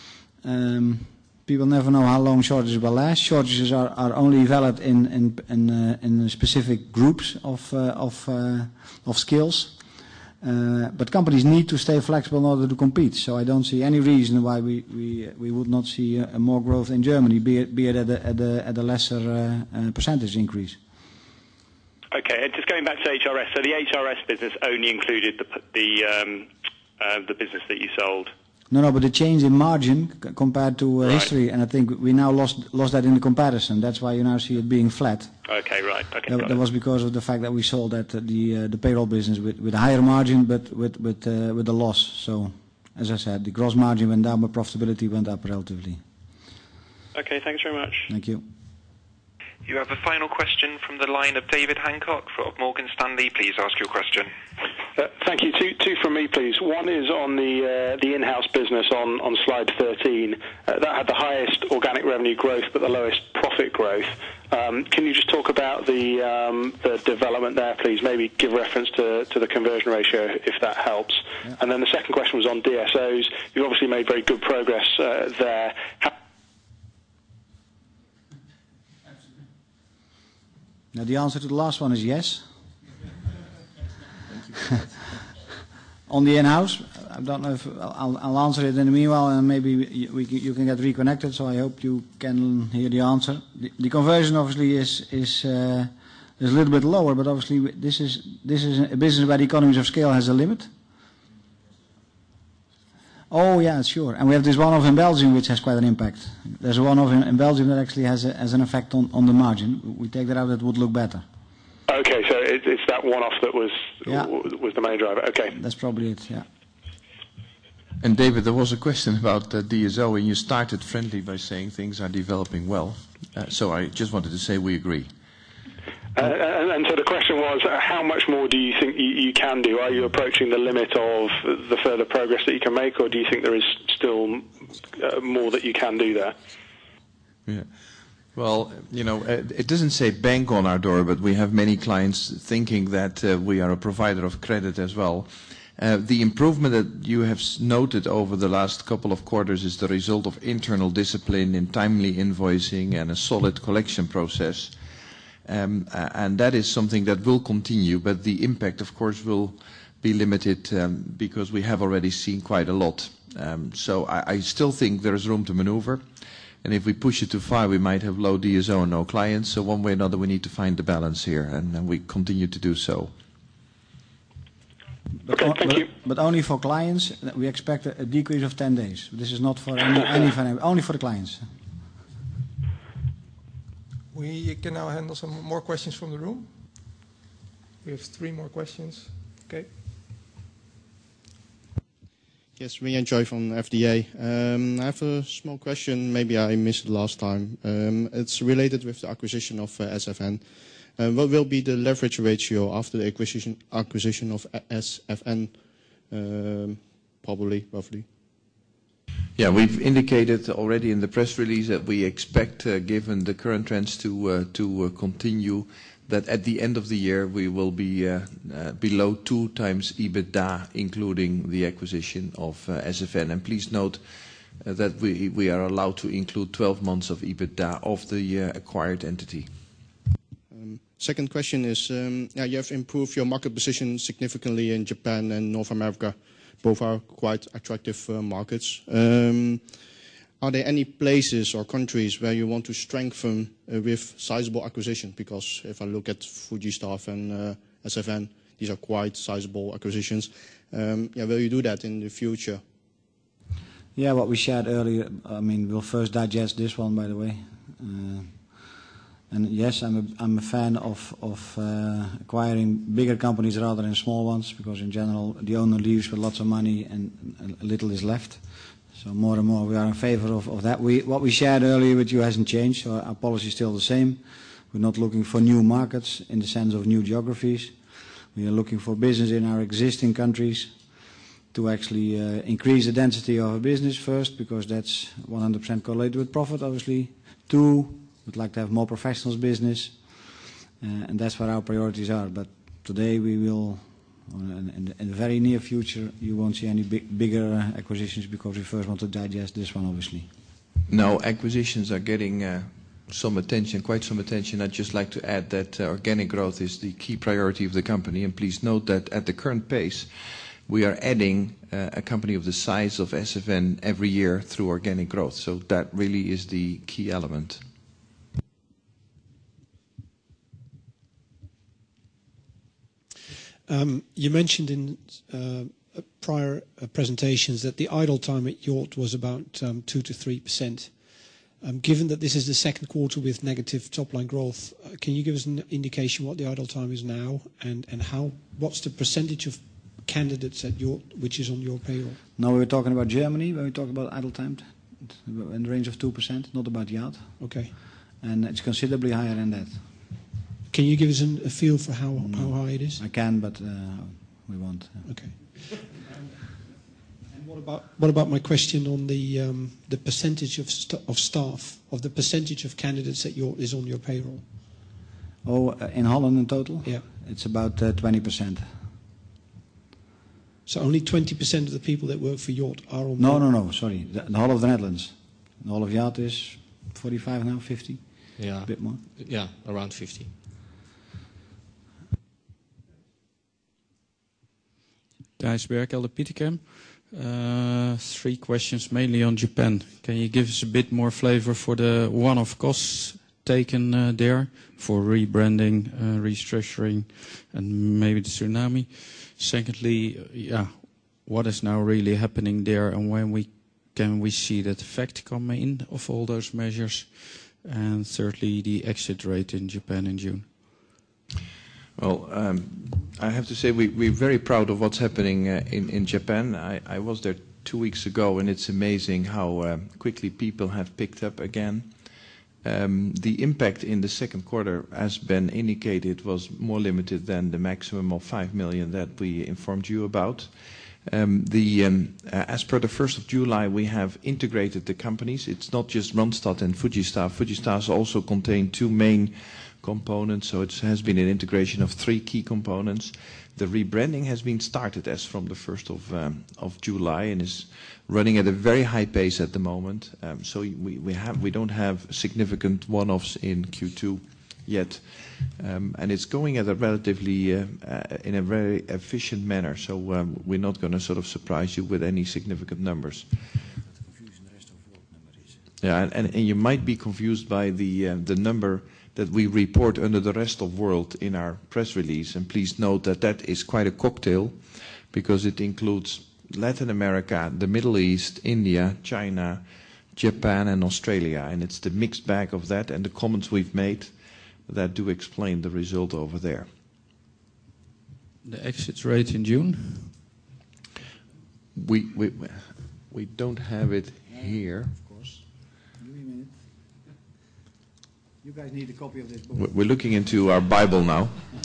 people never know how long shortages will last. Shortages are only valid in specific groups of skills. But companies need to stay flexible in order to compete. So I don't see any reason why we would not see more growth in Germany, be it at a lesser percentage increase. Okay, and just going back to HRS, so the HRS business only included the business that you sold. No, but the change in margin compared to history, and I think we now lost that in the comparison. That's why you now see it being flat. Okay, right. Okay, that was because of the fact that we sold the payroll business with a higher margin, but with a loss. So, as I said, the gross margin went down, but profitability went up relatively. Okay, thanks very much. Thank you. You have a final question from the line of David Hancock of Morgan Stanley. Please ask your question. Thank you. Two from me, please. One is on the in-house business on slide 13. That had the highest organic revenue growth but the lowest profit growth. Can you just talk about the development there, please? Maybe give reference to the conversion ratio, if that helps. Yeah. And then the second question was on DSOs. You've obviously made very good progress there. Now, the answer to the last one is yes. On the in-house, I don't know if I'll answer it in the meanwhile, and maybe you can get reconnected. So I hope you can hear the answer. The conversion obviously is a little bit lower, but obviously this is a business where the economies of scale has a limit. Oh yeah, sure. And we have this one-off in Belgium which has quite an impact. There's a one-off in Belgium that actually has an effect on the margin. We take that out, it would look better. Okay, so it's that one-off that was the main driver. Okay. That's probably it, yeah. And David, there was a question about DSO, and you started friendly by saying things are developing well. So I just wanted to say we agree. And so the question was, how much more do you think you can do? Are you approaching the limit of the further progress that you can make, or do you think there is still more that you can do there? Yeah. Well, it doesn't say bank on our door, but we have many clients thinking that we are a provider of credit as well. The improvement that you have noted over the last couple of quarters is the result of internal discipline in timely invoicing and a solid collection process. And that is something that will continue, but the impact, of course, will be limited because we have already seen quite a lot. So I still think there is room to maneuver. And if we push it too far, we might have low DSO and no clients. So one way or another, we need to find the balance here, and we continue to do so. Okay, thank you. But only for clients, we expect a decrease of 10 days. This is not for any only for the clients. We can now handle some more questions from the room. We have 3 more questions. Okay. Yes, Rian Joy from FDA. I have a small question. Maybe I missed it last time. It's related with the acquisition of SFN. What will be the leverage ratio after the acquisition of SFN, probably, roughly? Yeah, we've indicated already in the press release that we expect, given the current trends to continue, that at the end of the year we will be below 2 times EBITDA, including the acquisition of SFN. And please note that we are allowed to include 12 months of EBITDA of the acquired entity. Second question is, you have improved your market position significantly in Japan and North America. Both are quite attractive markets. Are there any places or countries where you want to strengthen with sizable acquisition? Because if I look at Fujistaff and SFN, these are quite sizable acquisitions. Will you do that in the future? Yeah, what we shared earlier, I mean, we'll first digest this one, by the way. And yes, I'm a fan of acquiring bigger companies rather than small ones, because in general the owner leaves with lots of money and a little is left. So more and more we are in favor of that. What we shared earlier with you hasn't changed, so our policy is still the same. We're not looking for new markets in the sense of new geographies. We are looking for business in our existing countries to actually increase the density of a business first, because that's 100% correlated with profit, obviously. 2, we'd like to have more professionals business, and that's what our priorities are. But today we will, in the very near future, you won't see any bigger acquisitions, because we first want to digest this one, obviously. No, acquisitions are getting some attention, quite some attention. I'd just like to add that organic growth is the key priority of the company, and please note that at the current pace, we are adding a company of the size of SFN every year through organic growth. So that really is the key element. You mentioned in prior presentations that the idle time at Yacht was about 2 to 3%. Given that this is the second quarter with negative top-line growth, can you give us an indication what the idle time is now, and what's the percentage of candidates at Yacht which is on your payroll? Now we're talking about Germany, when we talk about idle time, in the range of 2%, not about Yacht. Okay. And it's considerably higher than that. Can you give us a feel for how high it is? I can, but we won't. Okay. What about my question on the percentage of staff, of the percentage of candidates that is on your payroll? Oh, in Holland in total? Yeah. It's about 20%. So only 20% of the people that work for Yacht are on No, sorry. The whole of the Netherlands. The whole of Yacht is 45 now, 50? Yeah. A bit more? Yeah, around 50. Thijs Berkelder, Petercam. 3 questions, mainly on Japan. Can you give us a bit more flavor for the one-off costs taken there for rebranding, restructuring, and maybe the tsunami? Secondly, what is now really happening there, and when can we see that effect come in of all those measures? And thirdly, the exit rate in Japan in June. Well, I have to say we're very proud of what's happening in Japan. I was there 2 weeks ago, and it's amazing how quickly people have picked up again. The impact in the second quarter, as Ben indicated, was more limited than the maximum of 5 million that we informed you about. As per the 1st of July, we have integrated the companies. It's not just Randstad and Fujistar. Fujistar also contained 2 main components, so it has been an integration of 3 key components. The rebranding has been started as from the 1st of July and is running at a very high pace at the moment. So we don't have significant one-offs in Q2 yet, and it's going at a relatively in a very efficient manner. So we're not going to sort of surprise you with any significant numbers. Yeah, and you might be confused by the number that we report under the rest of world in our press release. And please note that that is quite a cocktail, because it includes Latin America, the Middle East, India, China, Japan and Australia. And it's the mixed bag of that and the comments we've made that do explain the result over there. The exit rate in June? We don't have it here. You guys need a copy of this book. We're looking into our Bible now.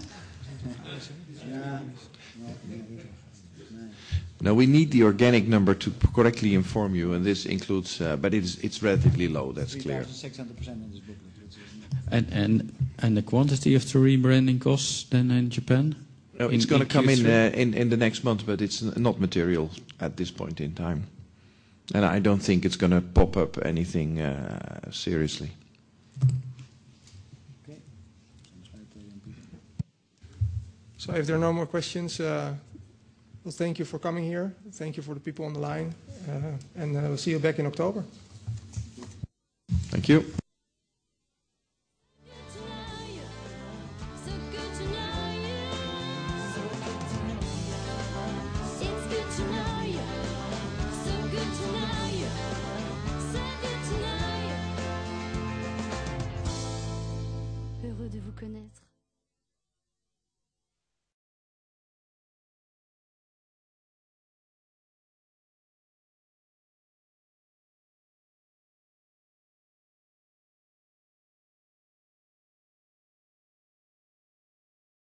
Now we need the organic number to correctly inform you, and this includes, but it's relatively low. That's clear. 3,600% in this booklet. And the quantity of the rebranding costs then in Japan? No, it's going to come in the next month, but it's not material at this point in time, and I don't think it's going to pop up anything seriously. So if there are no more questions, well, thank you for coming here. Thank you for the people on the line. And we'll see you back in October. Thank you.